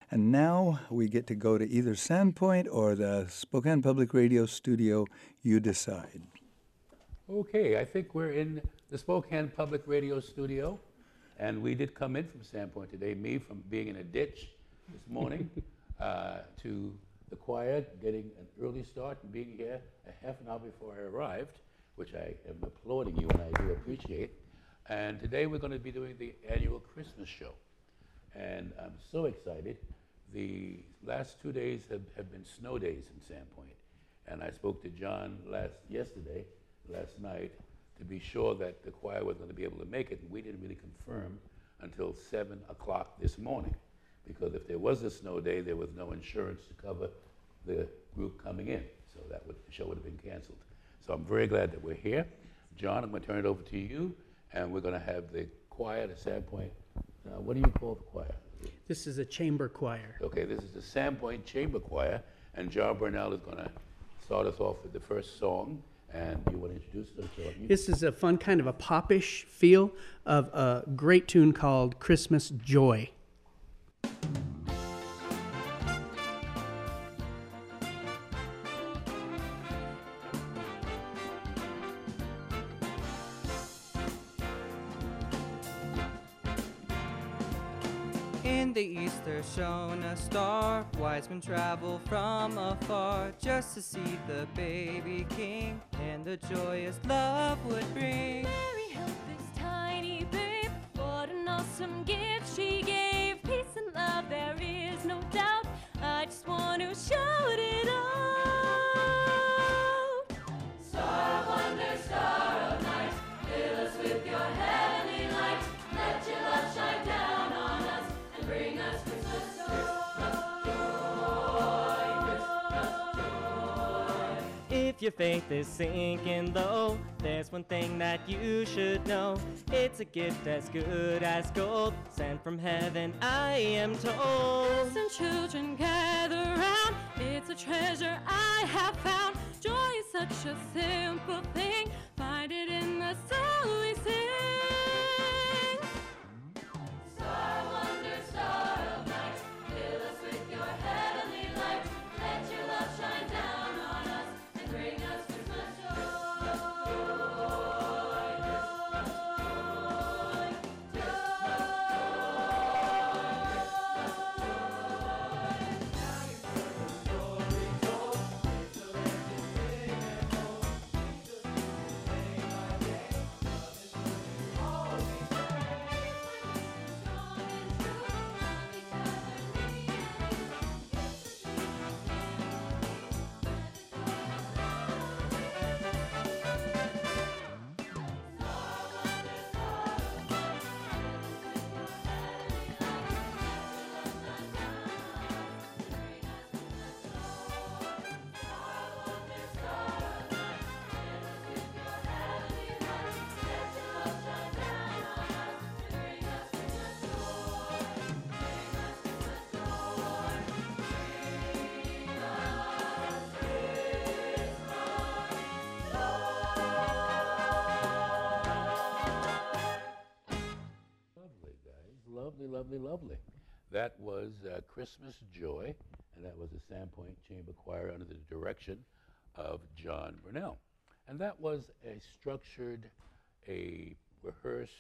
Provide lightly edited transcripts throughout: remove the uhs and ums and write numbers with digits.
And now we get to go to either Sandpoint or the Spokane Public Radio studio. You decide. Okay, I think we're in the Spokane Public Radio studio, and we did come in from Sandpoint today, me from being in a ditch this morning, to the choir, getting an early start and being here a half an hour before I arrived, which I am applauding you and I do appreciate. And today we're going to be doing the annual Christmas show. And I'm so excited. The last 2 days have been snow days in Sandpoint. And I spoke to John last night, to be sure that the choir was going to be able to make it. And we didn't really confirm until 7 o'clock this morning. Because if there was a snow day, there was no insurance to cover the group coming in. So the show would have been canceled. So I'm very glad that we're here. John, I'm going to turn it over to you. And we're going to have the choir, the Sandpoint. What do you call the choir? This is a chamber choir. Okay, this is the Sandpoint Chamber Choir. And John Burnell is going to start us off with the first song. And you want to introduce them? This is a fun kind of a popish feel of a great tune called Christmas Joy. In the east there shone a star, wise men travel from afar, just to see the baby king, and the joyous love would bring. Mary helped this tiny babe, what an awesome gift she gave. Peace and love, there is no doubt, I just want to shout it out. Star, wonder, star of night, fill us with your heavenly light, let your love shine down on us, and bring us Christmas joy. If your faith is sinking low, there's one thing that you should know. It's a gift as good as gold, sent from heaven, I am told. Listen, children, gather round, it's a treasure I have found. Joy is such a simple thing, find it in the song we sing. Star, wonder, star of night, fill us with your heavenly light, let your love shine down on us, and bring us Christmas joy. Lovely, guys. Lovely, lovely, lovely. That was Christmas Joy, and that was the Sandpoint Chamber Choir under the direction of John Burnell. And that was a structured, a rehearsed,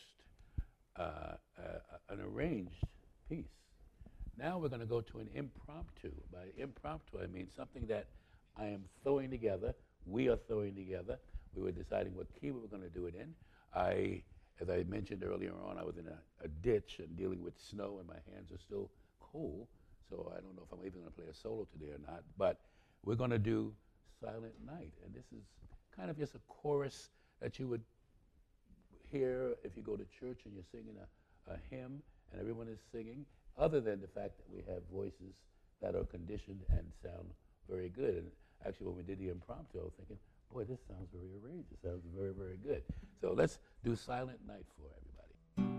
an arranged piece. Now we're going to go to an impromptu. By impromptu, I mean something that I am throwing together, we are throwing together. We were deciding what key we were going to do it in. As I mentioned earlier on, I was in a ditch and dealing with snow, and my hands are still cold, so I don't know if I'm even going to play a solo today or not, but we're going to do Silent Night, and this is kind of just a chorus that you would hear if you go to church and you're singing a hymn and everyone is singing, other than the fact that we have voices that are conditioned and sound very good. And actually, when we did the impromptu, I was thinking, boy, this sounds very arranged. It sounds very, very good. So let's do Silent Night for everybody.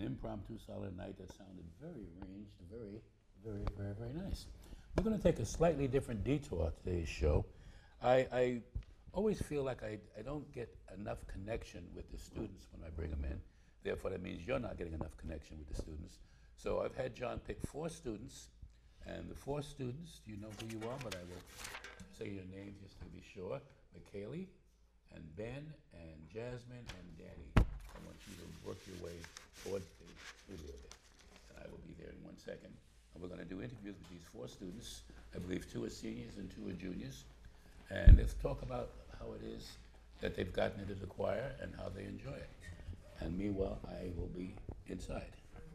impromptu solid night that sounded very arranged, very nice. We're going to take a slightly different detour today's show. I always feel like I don't get enough connection with the students when I bring them in. Therefore, that means you're not getting enough connection with the students. So I've had John pick 4 students, and the 4 students, you know who you are, but I will say your names just to be sure. McKaylee, and Ben, and Jasmine, and Danny. I want you to work your way towards the studio there. And I will be there in 1 second. And we're going to do interviews with these 4 students. I believe 2 are seniors and 2 are juniors. And let's talk about how it is that they've gotten into the choir and how they enjoy it. And meanwhile, I will be inside.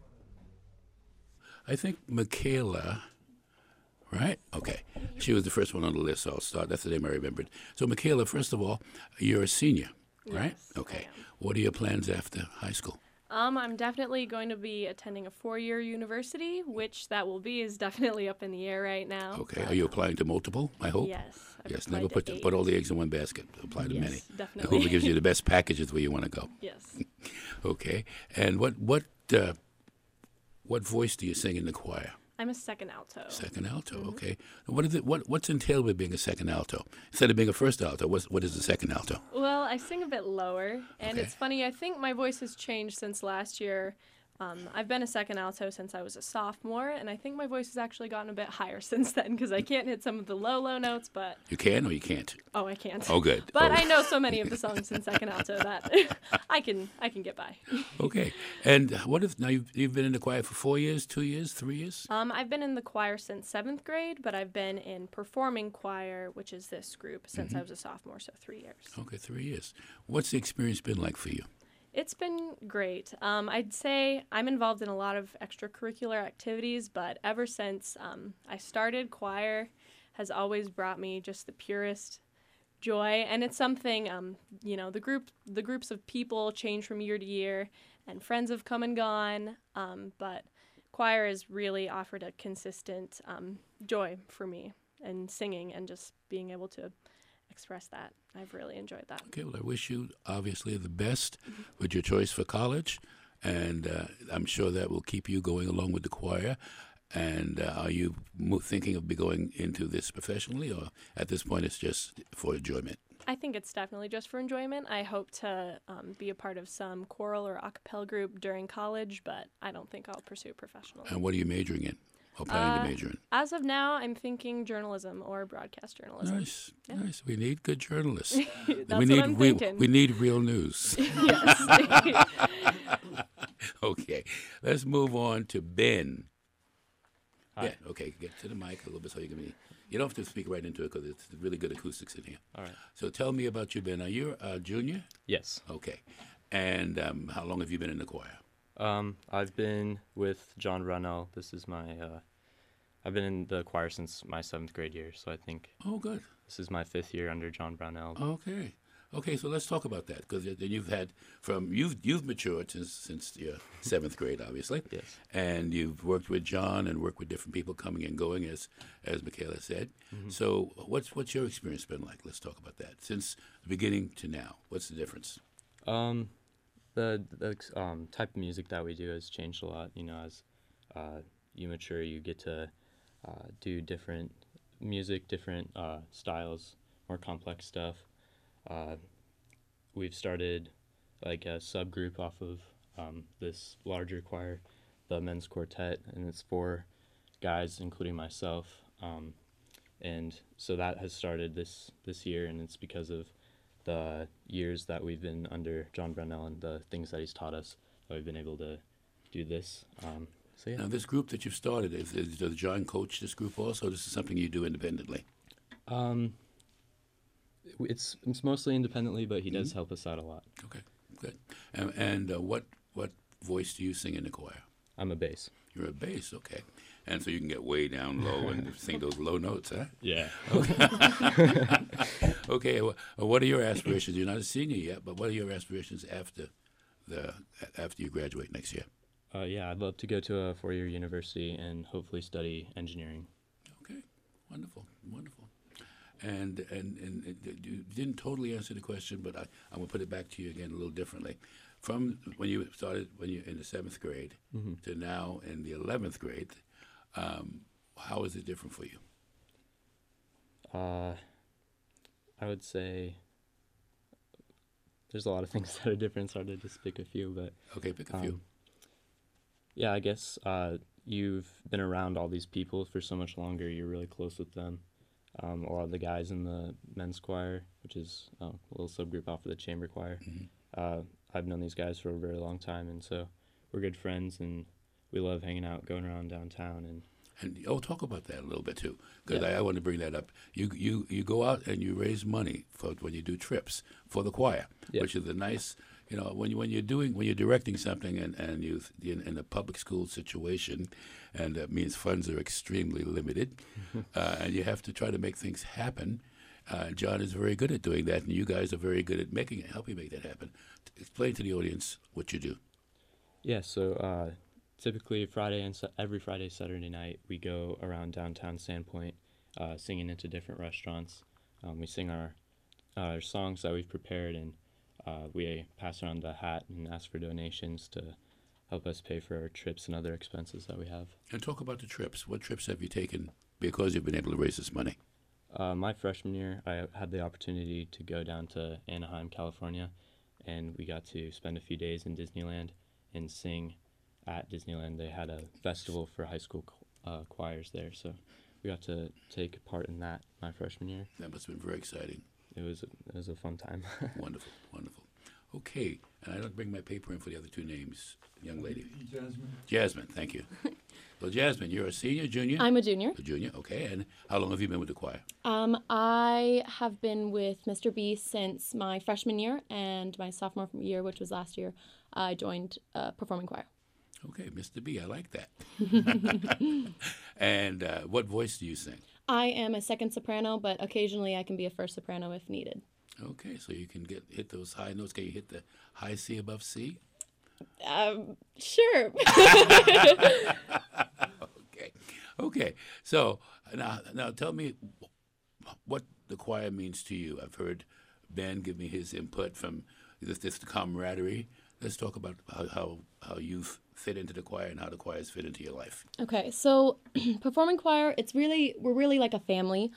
I think Michaela, right? Okay. She was the first one on the list, so I'll start. That's the name I remembered. So, Michaela, first of all, you're a senior, right? Yes, Okay. I am. What are your plans after high school? I'm definitely going to be attending a 4-year university, which that will be is definitely up in the air right now. Okay. Are you applying to multiple, I hope? Yes. I've Yes, applied never to put 8. put all the eggs in one basket. Apply to Yes, many. definitely. Whoever gives you the best package is where you want to go. Yes. Okay. And what voice do you sing in the choir? I'm a second alto. Second alto. Okay. What is it? What's entailed with being a second alto? Instead of being a first alto, what is the second alto? Well, I sing a bit lower, and Okay. it's funny, I think my voice has changed since last year. I've been a second alto since I was a sophomore, and I think my voice has actually gotten a bit higher since then because I can't hit some of the low notes, but You can or you can't? oh, I can't. Oh, good. But Oh. I know so many of the songs in second alto that I can get by. Okay. And what if now you've been in the choir for 4 years, 2 years, 3 years? I've been in the choir since 7th grade, but I've been in performing choir, which is this group, since I was a sophomore, so 3 years. Okay, 3 years. What's the experience been like for you? It's been great. I'd say I'm involved in a lot of extracurricular activities, but ever since I started, choir has always brought me just the purest joy, and it's something the groups of people change from year to year, and friends have come and gone, but choir has really offered a consistent joy for me, and singing and just being able to express that. I've really enjoyed that. Okay, well, I wish you obviously the best with your choice for college, and I'm sure that will keep you going along with the choir. And are you thinking of going into this professionally, or at this point it's just for enjoyment? I think it's definitely just for enjoyment. I hope to be a part of some choral or a cappella group during college, but I don't think I'll pursue it professionally. And what are you majoring in, or planning to major in? As of now, I'm thinking journalism or broadcast journalism. Nice, nice. We need good journalists. That's we what need I'm thinking. we need real news. Yes. Okay, let's move on to Ben. Hi. Ben, okay, get to the mic a little bit so you can be. You don't have to speak right into it because it's really good acoustics in here. All right. So tell me about you, Ben. Are you a junior? Yes. Okay. And how long have you been in the choir? I've been with John Brownell. This is my. I've been in the choir since my 7th grade year, so I think Oh, good. this is my 5th year under John Brownell. Okay. Okay, so let's talk about that because then you've had you've matured since your 7th grade, obviously. Yes. And you've worked with John and worked with different people coming and going, as Michaela said. So what's your experience been like? Let's talk about that since the beginning to now. What's the difference? The type of music that we do has changed a lot. You know, as you mature, you get to do different music, different styles, more complex stuff. We've started like a subgroup off of this larger choir, the men's quartet, and it's 4 guys, including myself. And so that has started this year, and it's because of the years that we've been under John Brownell and the things that he's taught us that we've been able to do this. So yeah. Now, this group that you've started, does John coach this group also? This is something you do independently? It's mostly independently, but he does help us out a lot. Okay, good. And what voice do you sing in the choir? I'm a bass. You're a bass, okay. And so you can get way down low and sing those low notes, huh? Yeah. Okay, what are your aspirations? You're not a senior yet, but what are your aspirations after you graduate next year? Yeah, I'd love to go to a 4-year university and hopefully study engineering. Okay, wonderful, wonderful. and you didn't totally answer the question, but I'm going to put it back to you again a little differently. From when you started, when you're in the 7th grade, to now in the 11th grade, how is it different for you? I would say there's a lot of things that are different. It's hard to just pick a few, but Okay, pick a few. yeah, I guess you've been around all these people for so much longer. You're really close with them. A lot of the guys in the men's choir, which is a little subgroup off of the chamber choir, I've known these guys for a very long time, and so we're good friends, and we love hanging out, going around downtown, and And talk about that a little bit too, because Yeah. I want to bring that up. You go out and you raise money for when you do trips for the choir, Yeah. which is a nice, when you're directing something and you in a public school situation, and that means funds are extremely limited, and you have to try to make things happen. John is very good at doing that, and you guys are very good at helping make that happen. Explain to the audience what you do. yeah. So typically every Friday, Saturday night, we go around downtown Sandpoint, singing into different restaurants. We sing our songs that we've prepared, and we pass around the hat and ask for donations to help us pay for our trips and other expenses that we have. And talk about the trips. What trips have you taken because you've been able to raise this money? My freshman year, I had the opportunity to go down to Anaheim, California, and we got to spend a few days in Disneyland and sing at Disneyland. They had a festival for high school choirs there, so we got to take part in that my freshman year. That must have been very exciting. It was a fun time. Wonderful, wonderful. Okay, and I don't bring my paper in for the other two names, young lady. Jasmine, thank you. So Jasmine, you're a senior, junior? I'm a junior. A junior, okay. And how long have you been with the choir? I have been with Mr. B since my freshman year, and my sophomore year, which was last year, I joined performing choir. Okay, Mr. B, I like that. And what voice do you sing? I am a second soprano, but occasionally I can be a first soprano if needed. Okay, so you can hit those high notes. Can you hit the high C above C? Sure. Okay. So now tell me what the choir means to you. I've heard Ben give me his input from this camaraderie. Let's talk about how you fit into the choir and how the choirs fit into your life. Okay, so performing choir, we're really like a family.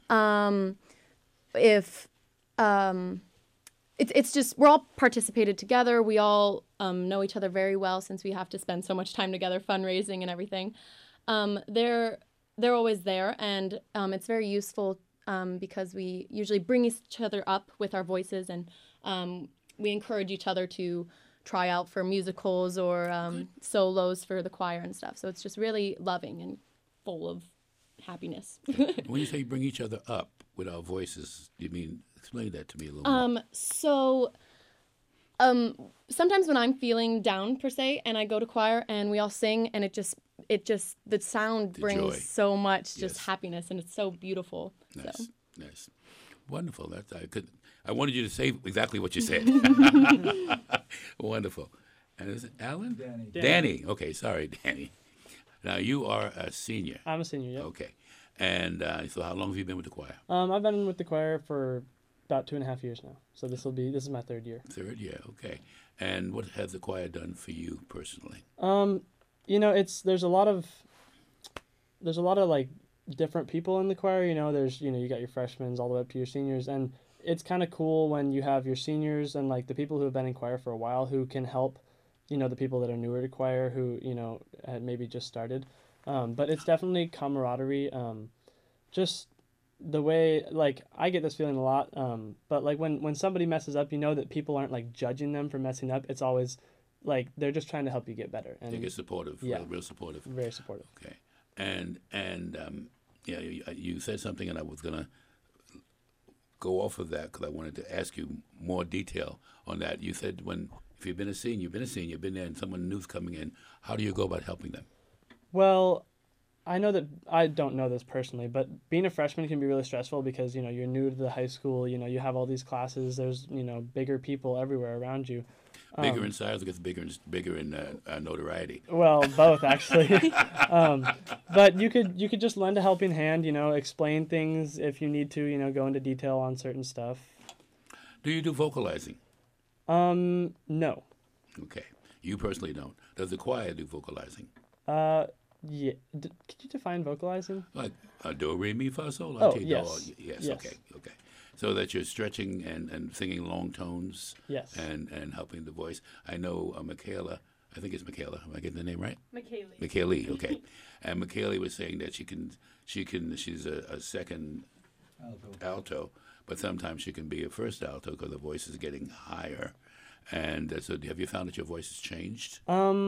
It's just we're all participated together. We all know each other very well since we have to spend so much time together, fundraising and everything. They're always there, and it's very useful because we usually bring each other up with our voices, and we encourage each other to try out for musicals or solos for the choir and stuff. So it's just really loving and full of happiness. When you say bring each other up with our voices, you mean explain that to me a little more. Sometimes when I'm feeling down per se, and I go to choir and we all sing, and it just the sound brings joy. so much just Yes. happiness, and it's so beautiful. So. Nice, wonderful. I wanted you to say exactly what you said. Wonderful. And is it Alan? Danny. Okay, sorry, Danny. Now you are a senior. I'm a senior, yeah. Okay. And so how long have you been with the choir? I've been with the choir for about 2.5 years now. So this is my third year. Third year, okay. And what has the choir done for you personally? There's a lot of like different people in the choir. There's you got your freshmen all the way up to your seniors, and it's kind of cool when you have your seniors and like the people who have been in choir for a while who can help, the people that are newer to choir who had maybe just started. But it's definitely camaraderie. Just the way, like, I get this feeling a lot. But like when somebody messes up, that people aren't like judging them for messing up. It's always like they're just trying to help you get better. And They get supportive, yeah. real supportive. Very supportive. Okay. And you said something, and I was going to go off of that because I wanted to ask you more detail on that. You said if you've been a senior, you've been there, and someone new's coming in, how do you go about helping them? Well, I know that I don't know this personally, but being a freshman can be really stressful because you're new to the high school. You have all these classes. There's bigger people everywhere around you. Bigger in size, or gets bigger in notoriety. Well, both actually. But you could just lend a helping hand. Explain things if you need to. Go into detail on certain stuff. Do you do vocalizing? No. Okay. You personally don't. Does the choir do vocalizing? Yeah. Could you define vocalizing? Like do, re, mi, fa, sol, Oh, la, ti, do. yes. Yes. Yes. Okay. So that you're stretching and singing long tones. Yes. And helping the voice. I know Michaela. I think it's Michaela. Am I getting the name right? McKaylee. McKaylee. Okay. And McKaylee was saying that she's a second alto, but sometimes she can be a first alto because the voice is getting higher. And so, have you found that your voice has changed?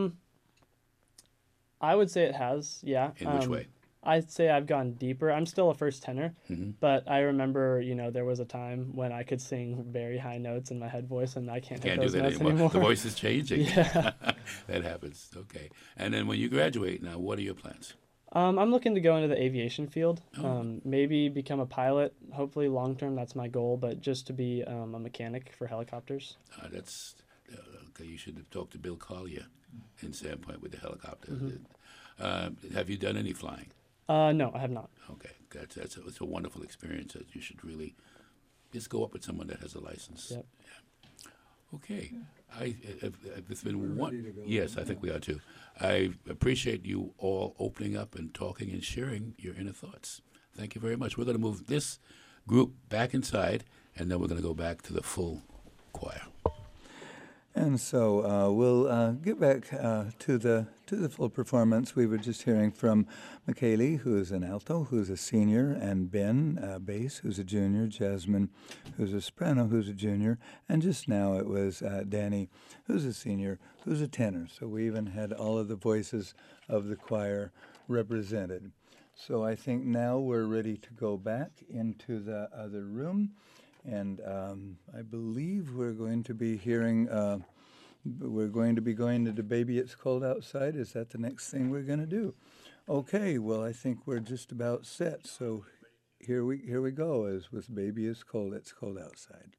I would say it has, yeah. In which way? I'd say I've gone deeper. I'm still a first tenor, Mm-hmm. but I remember, there was a time when I could sing very high notes in my head voice, and I can't hit Can't do those that notes anymore. anymore. The voice is changing. Yeah. That happens. Okay. And then when you graduate, now, what are your plans? I'm looking to go into the aviation field. Oh. Maybe become a pilot. Hopefully, long term, that's my goal. But just to be a mechanic for helicopters. That's okay. You should have talked to Bill Collier in Sandpoint with the helicopter. Have you done any flying? No, I have not. Okay, it's a wonderful experience that you should really just go up with someone that has a license. Yep. Yeah. Okay. It's been one. ready to go. Yes, I think we are too. I appreciate you all opening up and talking and sharing your inner thoughts. Thank you very much. We're going to move this group back inside, and then we're going to go back to the full choir. And so we'll get back to the full performance. We were just hearing from McKaylee, who is an alto, who's a senior, and Ben, bass, who's a junior, Jasmine, who's a soprano, who's a junior, and just now it was Danny, who's a senior, who's a tenor. So we even had all of the voices of the choir represented. So I think now we're ready to go back into the other room. And I believe we're going to be hearing, we're going to be going to the Baby It's Cold Outside. Is that the next thing we're going to do? Okay, well, I think we're just about set. So here we go, as with Baby It's Cold Outside.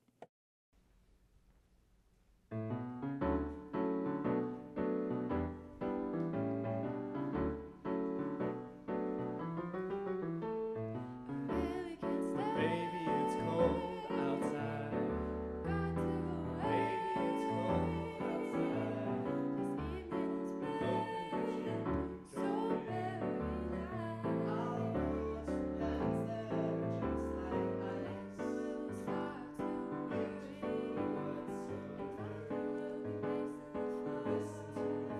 Baby, it's cold outside. Baby, it's cold outside. Oh, you don't care. All of those plans that are just like ice. Beautiful, what's so listen to the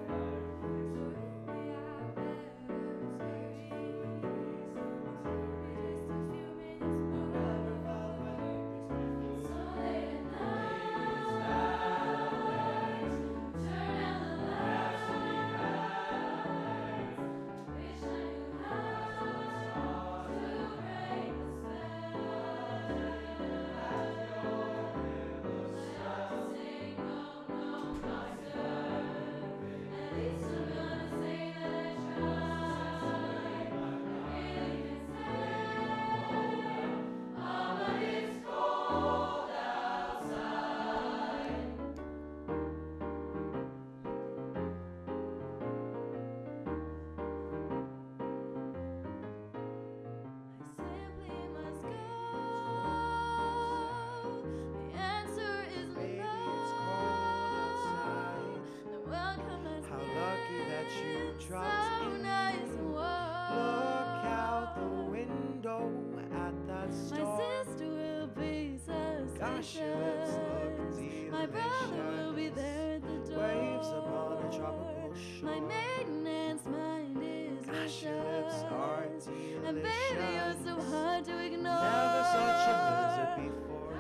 dropped in. Look out the window at that star. My sister will be Gosh, your lips look suspicious. My brother will be there at the door. Waves upon a tropical shore. My maintenance mind is Gosh, your lips are vicious. delicious. And baby, you're so hard to ignore. Never such a lizard before.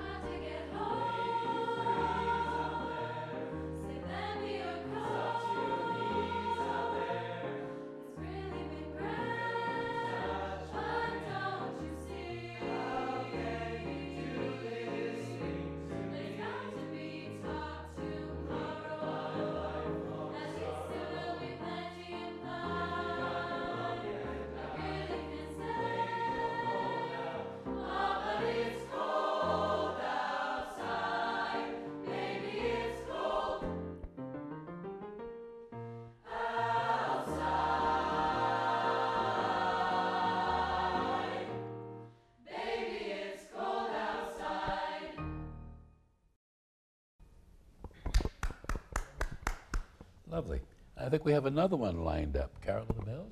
Lovely. I think we have another one lined up. Carol of the Bells?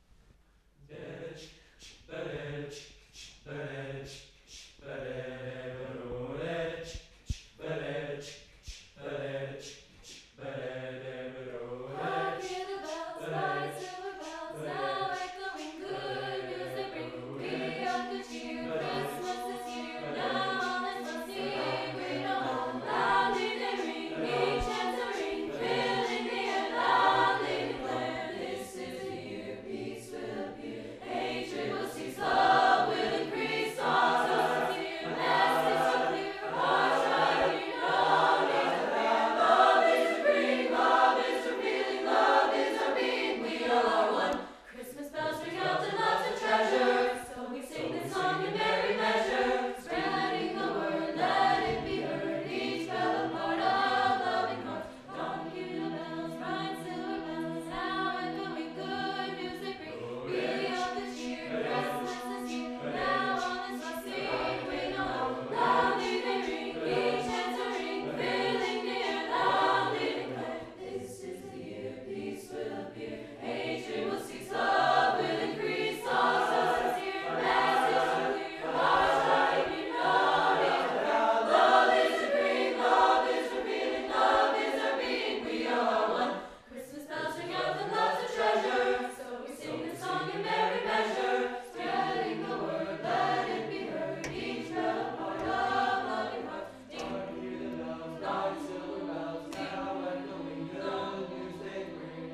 Hark, hear the bells cry, silver bells now echoing good music ring. We of good cheer, Christmas is here. Now all is must sing. We know how loudly they ring, each answering, filling the air loudly declare. This is the year peace will appear, hatred will cease, love will increase. All souls here, message so clear, hearts shining, no need to fear. Love is supreme, love is revealing, love is our being. We all are one. Christmas bells ring out and love's a treasure. So we sing this song in merry measure, spreading the word, let it be heard. Each bell a part of loving hearts. Don't hear the bells, ring silver bells, now echoing good music ring. We of the cheer, Christmas is here. Now all is must sing. We know how loudly they ring, each answering, filling the air loudly declare. This is the year peace will appear, hatred will cease, love will increase. All souls here, message so clear, hearts shining, no need to fear. Love is supreme, love is revealing, love is our being. We all are one. Christmas bells ring out and love's a treasure. So we sing this song in merry measure, spreading the word, let it be heard. Each bell a part of loving hearts. Ding, hear the bells, dark silver bells, now echoing good music ring.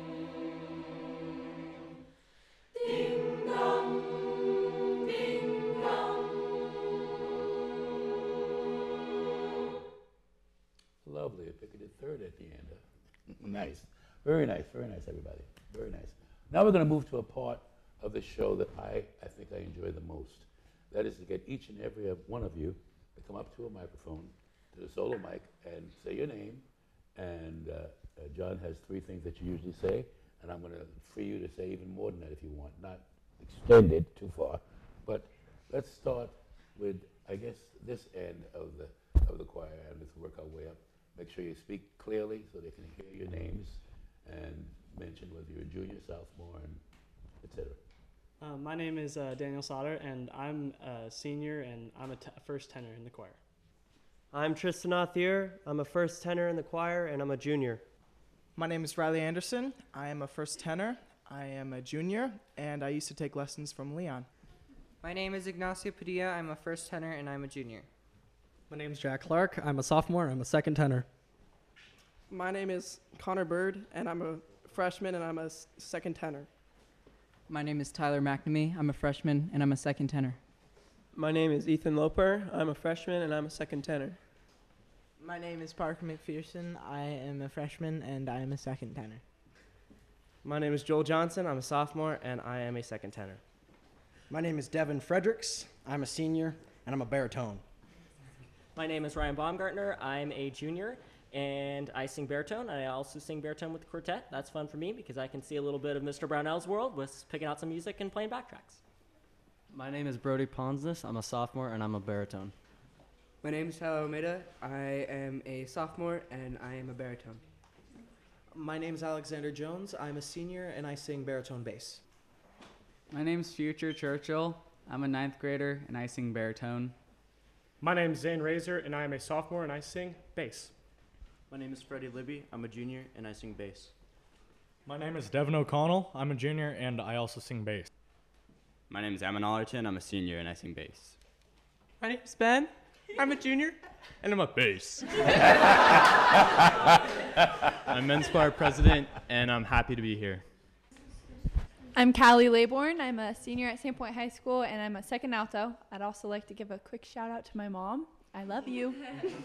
Ding dong, ding dong. Lovely. I picked it third at the end. Nice. Very nice, everybody. Very nice. Now we're going to move to a part of the show that I think I enjoy the most. That is to get each and every one of you to come up to a microphone, to the solo mic, and say your name. And John has 3 things that you usually say, and I'm going to free you to say even more than that if you want. Not extend it too far, but let's start with, I guess, this end of the choir, and let's work our way up. Make sure you speak clearly so they can hear your names, and mention whether you're a junior, sophomore, and etc. My name is Daniel Sauter, and I'm a senior, and I'm a first tenor in the choir. I'm Tristan Othier. I'm a first tenor in the choir, and I'm a junior. My name is Riley Anderson. I am a first tenor. I am a junior, and I used to take lessons from Leon. My name is Ignacio Padilla. I'm a first tenor and I'm a junior. My name's Jack Clark. I'm a sophomore. I'm a second tenor. My name is Connor Bird, and I'm a freshman, and I'm a second tenor. My name is Tyler McNamee. I'm a freshman, and I'm a second tenor. My name is Ethan Loper. I'm a freshman, and I'm a second tenor. My name is Parker McPherson. I am a freshman, and I am a second tenor. My name is Joel Johnson. I'm a sophomore, and I am a second tenor. My name is Devin Fredericks. I'm a senior, and I'm a baritone. My name is Ryan Baumgartner. I'm a junior, and I sing baritone. I also sing baritone with the quartet. That's fun for me because I can see a little bit of Mr. Brownell's world with picking out some music and playing backtracks. My name is Brody Ponsness. I'm a sophomore, and I'm a baritone. My name is Tyler Almeida. I am a sophomore, and I am a baritone. My name is Alexander Jones. I'm a senior, and I sing baritone bass. My name's Future Churchill. I'm a 9th grader, and I sing baritone. My name is Zane Razor, and I am a sophomore, and I sing bass. My name is Freddie Libby. I'm a junior, and I sing bass. My name is Devin O'Connell. I'm a junior, and I also sing bass. My name is Ammon Allerton. I'm a senior, and I sing bass. My name's Ben. I'm a junior. And I'm a bass. I'm men's choir president, and I'm happy to be here. I'm Callie Laybourne. I'm a senior at Sandpoint High School, and I'm a second alto. I'd also like to give a quick shout out to my mom. I love you.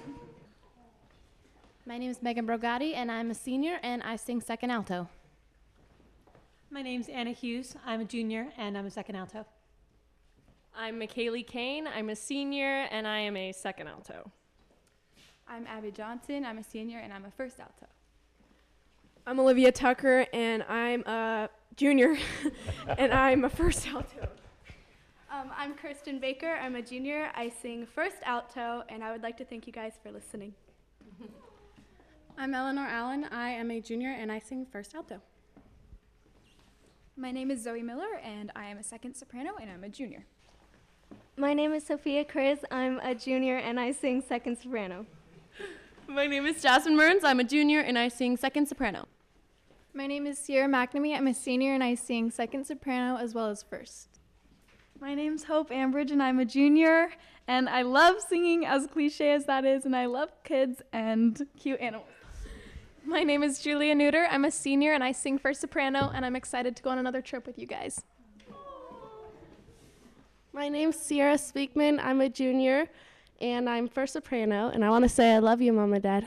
My name is Megan Brogatti, and I'm a senior, and I sing second alto. My name's Anna Hughes. I'm a junior, and I'm a second alto. I'm McKaylee Kane. I'm a senior, and I am a second alto. I'm Abby Johnson. I'm a senior, and I'm a first alto. I'm Olivia Tucker, and I'm a junior, and I'm a first alto. I'm Kirsten Baker. I'm a junior. I sing first alto, and I would like to thank you guys for listening. I'm Eleanor Allen. I am a junior and I sing first alto. My name is Zoe Miller and I am a second soprano and I'm a junior. My name is Sophia Kriz. I'm a junior and I sing second soprano. My name is Jasmine Burns. I'm a junior and I sing second soprano. My name is Sierra McNamee. I'm a senior and I sing second soprano as well as first. My name's Hope Ambridge and I'm a junior and I love singing, as cliche as that is, and I love kids and cute animals. My name is Julia Neuter. I'm a senior and I sing first soprano and I'm excited to go on another trip with you guys. My name's Sierra Speakman. I'm a junior and I'm first soprano, and I want to say I love you, Mom and Dad.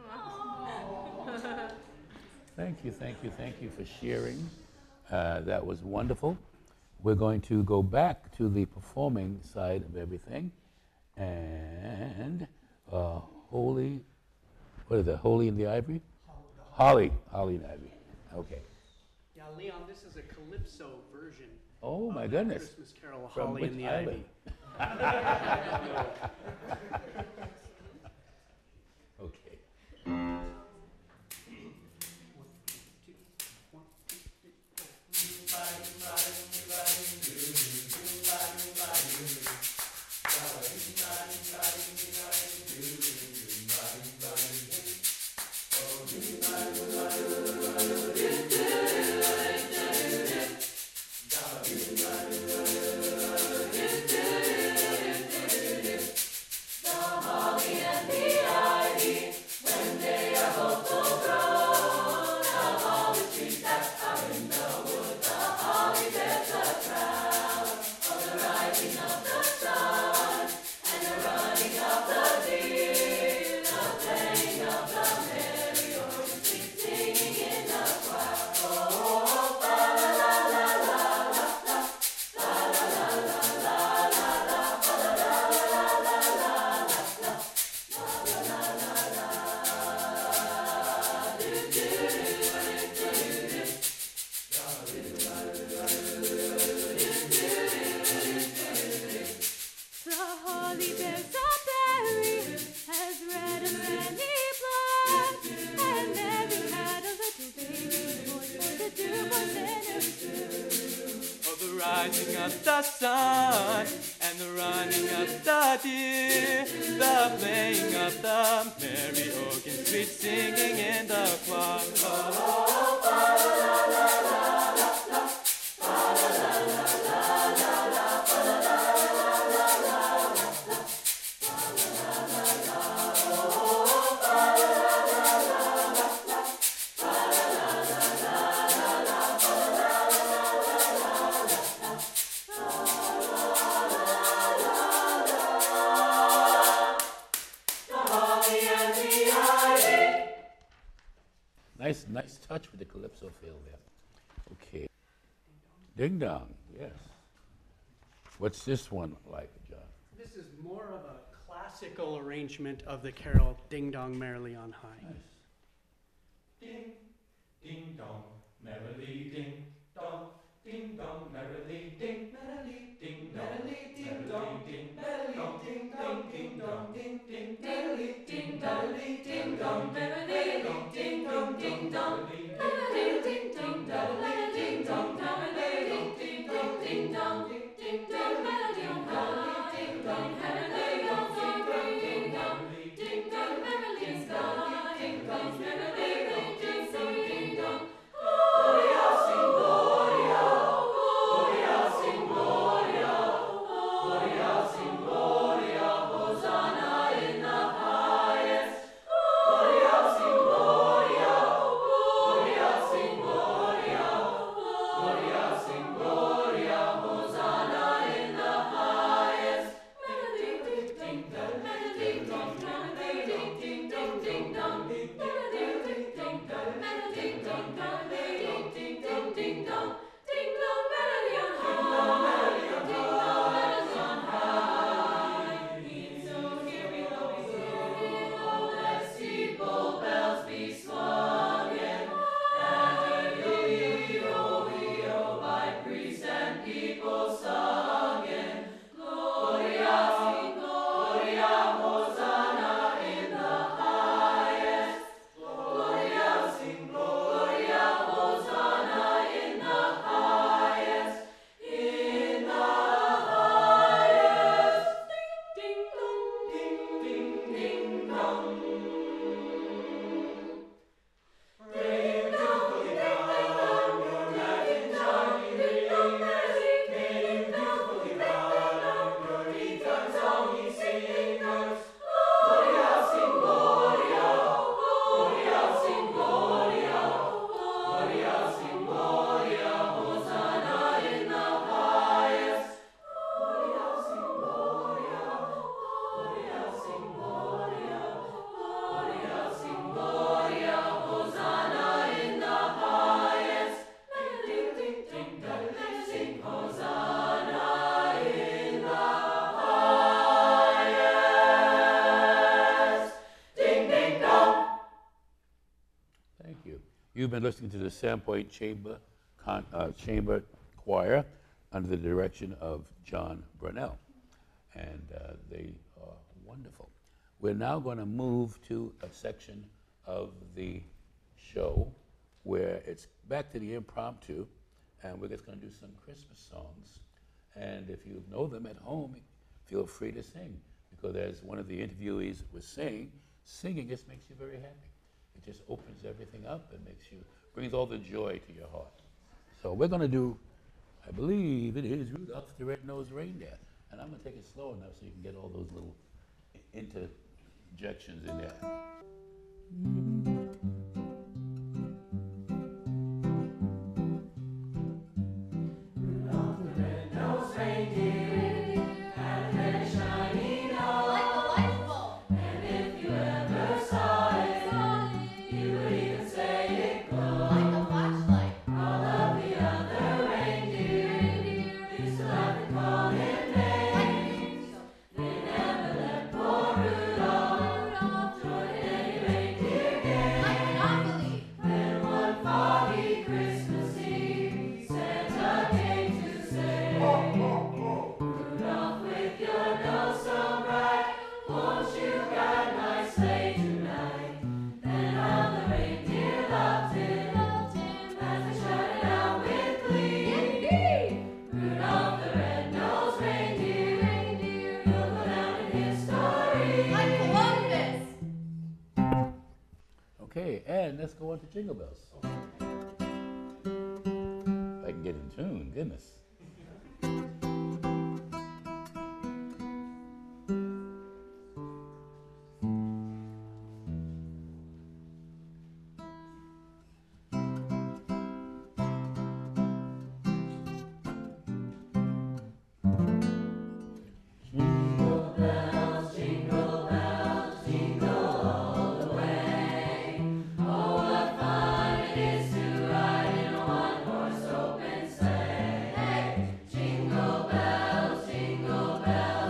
Thank you for sharing. That was wonderful. We're going to go back to the performing side of everything. And Holy and the Ivory? Holly and Ivy. Okay. Yeah, Leon, this is a calypso version. Oh, my of goodness. That Christmas Carol, From Holly which and the island? Ivy. Okay. Rising of the sun and the running of the deer, the playing of the merry organ, sweet singing in the choir. Nice touch with the calypso feel there. Okay. Ding Dong, yes. What's this one like, John? This is more of a classical arrangement of the carol Ding Dong Merrily on High. Nice. Ding, ding dong, merrily ding dong, ding dong, merrily ding, merrily ding dong, merrily ding dong, ding, merrily ding dong, ding dong, ding, ding, merrily ding dong, ding dong, merrily ding dong, ding dong, merrily ding dong, merrily ding dong, merrily ding dong, ding dong, ding dong, merrily ding dong, ding dong, merrily ding dong, ding dong, ding dong, merrily ding dong, ding dong, merrily ding dong, ding dong. Gloria, sing Gloria, Gloria, sing Gloria, Gloria, sing Gloria, Hosanna in the highest. you. You've been listening to the Sandpoint Chamber Choir under the direction of John Brunell, and they are wonderful. We're now going to move to a section of the show where it's back to the impromptu, and we're just going to do some Christmas songs. And if you know them at home, feel free to sing, because as one of the interviewees was saying, singing just makes you very happy. It just opens everything up and brings all the joy to your heart. So we're going to do, I believe it is Rudolph the Red-Nosed Reindeer. And I'm going to take it slow enough so you can get all those little interjections in there. Rudolph the red-nosed reindeer had a very shiny nose. Like a light bulb. And if you ever saw it, you would even say it glowed. Like a flashlight. All of the other reindeer used to laugh and call him names. They never let poor Rudolph join in any reindeer game. Like Monopoly. Then one foggy Christmas Eve, Santa came to say, Rudolph, with your nose so bright, won't you guide my sleigh tonight? Then all the reindeer loved him as they shouted out with glee. Rudolph the red-nosed reindeer, he'll go down in history. Like Columbus. Okay, and let's go on to Jingle Bells. If I can get in tune, goodness. Jingle bells, jingle all the way. Oh, what fun it is to ride in a one-horse open sleigh. Hey! Jingle bells, jingle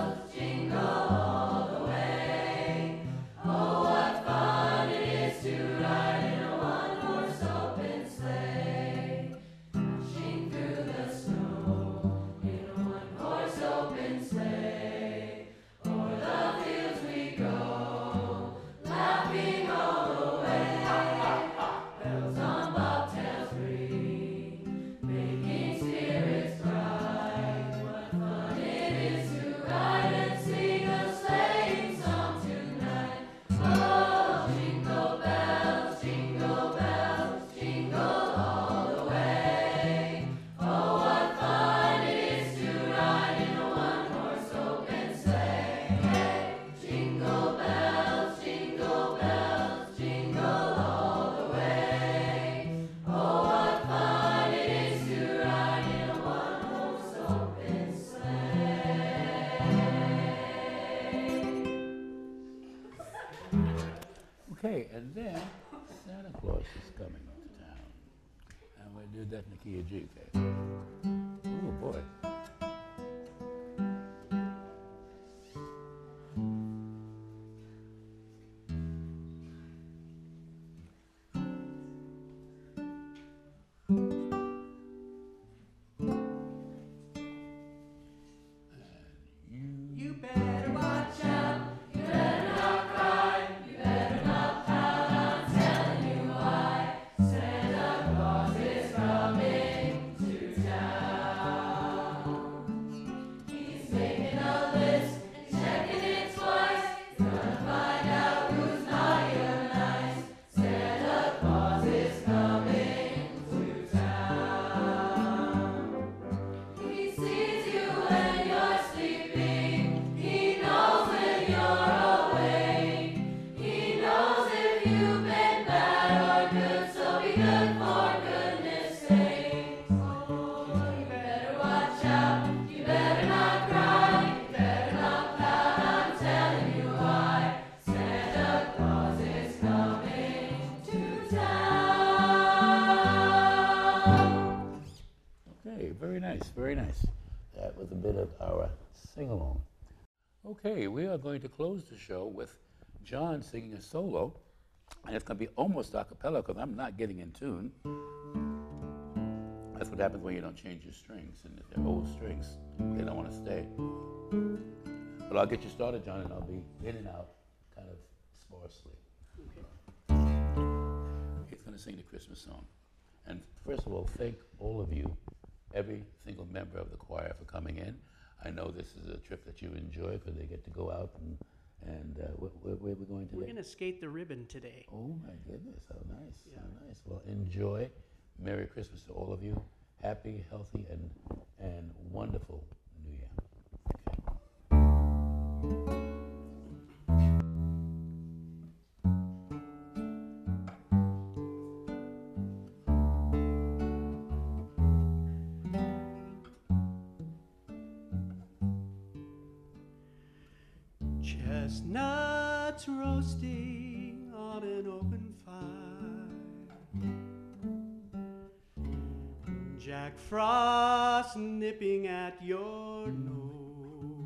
all the way. Oh, what fun it is to ride in a one-horse open sleigh. Dashing through the snow in a one-horse open sleigh. O'er the fields we go, laughing all the way. Bells on bobtails ring, making spirits bright. What fun it is to ride and sing a sleighing song tonight. Oh, jingle bells, jingle all the way. Oh, what fun it is to ride in a one-horse open sleigh. Hey! Jingle bells, jingle all the way. Oh, what fun it is to ride in a one-horse open sleigh. Okay, and then Santa Claus is coming to town. And we did that in the key of G, okay? Oh, boy. You better watch out, you better not cry, you better not pout, I'm telling you why. Santa Claus is coming to town. He's making a list and checking it twice. He's gonna find out who's naughty or nice. Santa Claus is coming to town. He sees you when you're sleeping. He knows when you're awake. He knows if you've been bad or good, so be good for goodness sake. Oh, you better watch out. You better not cry. You better not pout. I'm telling you why. Santa Claus is coming to town. Okay, very nice, very nice. That was a bit of our sing-along. Okay, we are going to close the show with John singing a solo, And it's going to be almost a cappella because I'm not getting in tune. That's what happens when you don't change your strings. And if they're old strings, they don't want to stay. But I'll get you started, John, and I'll be in and out kind of sparsely. He's going to sing the Christmas song. And first of all, thank all of you, every single member of the choir, for coming in. I know this is a trip that you enjoy because they get to go out and where are we going today? We're going to skate the ribbon today. Oh my goodness, how nice, how nice. Well, enjoy. Merry Christmas to all of you. Happy, healthy, and wonderful New Year. Chestnuts roasting on an open fire, Jack Frost nipping at your nose,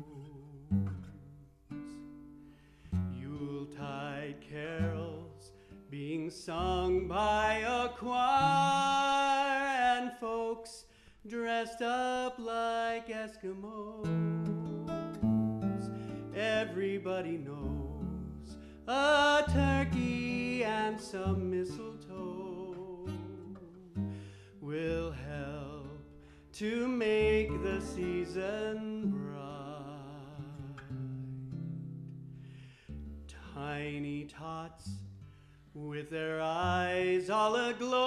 Yuletide carols being sung by a choir, and folks dressed up like Eskimos. Everybody knows a turkey and some mistletoe will help to make the season bright. Tiny tots with their eyes all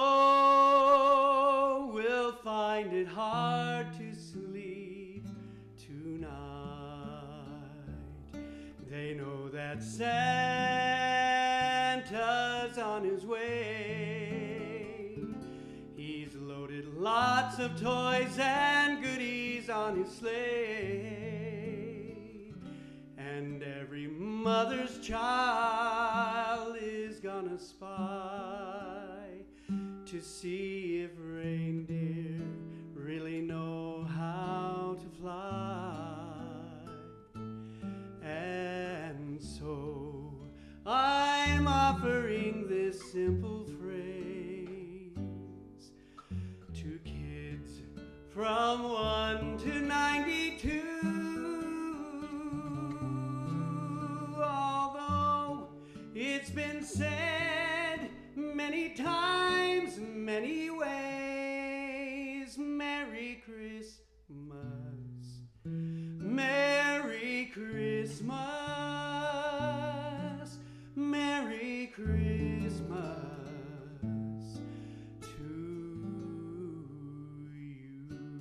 aglow will find it hard to sleep tonight. They know that Santa's on his way. He's loaded lots of toys and goodies on his sleigh. And every mother's child is gonna spy to see if reindeer really know how to fly. And so I'm offering this simple phrase to kids from 1 to 92. Although it's been said many times, many ways, Merry Christmas. Merry Christmas, Merry Christmas to you.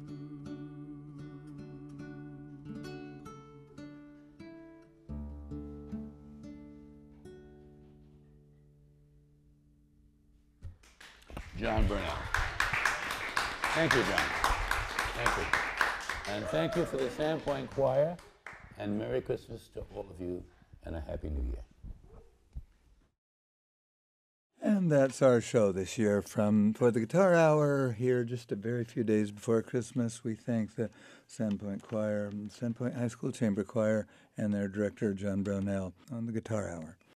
John Burnell. Thank you, John. Thank you. And thank you for the Sandpoint Choir, and Merry Christmas to all of you, and a Happy New Year. And that's our show this year for the Guitar Hour here just a very few days before Christmas. We thank the Sandpoint Choir, Sandpoint High School Chamber Choir, and their director, John Brownell, on the Guitar Hour.